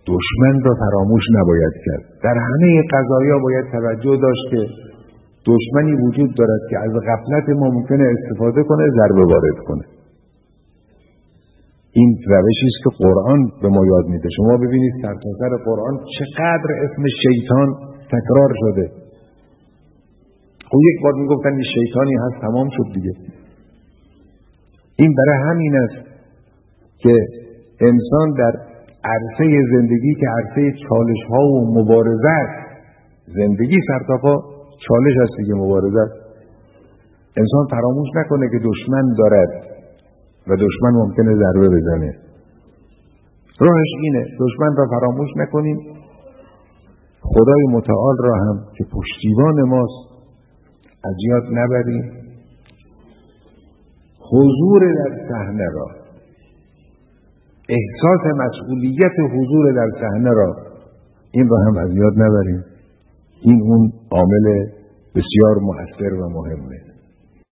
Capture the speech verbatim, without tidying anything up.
دشمن را فراموش نباید کرد. در همه قضایا باید توجه داشت که دشمنی وجود دارد که از غفلت ما ممکنه استفاده کنه، ضربه وارد کنه. این روشی است که قرآن به ما یاد میده. شما ببینید سرتاسر قرآن چقدر اسم شیطان تکرار شده. خب یک بار میگفتن این شیطانی هست تمام شد دیگه. این برای همین است که انسان در عرصه زندگی که عرصه چالش ها و مبارزه است، زندگی سرتاپا چالش است دیگه، مبارزه است، انسان فراموش نکنه که دشمن دارد و دشمن ممکنه ضربه بزنه. راهش اینه دشمن را فراموش نکنیم، خدای متعال را هم که پشتیبان ماست از یاد نبریم، حضور در صحنه را، احساس مسئولیت حضور در صحنه را، این را هم از یاد نبریم. این اون عامل بسیار مؤثر و مهمه.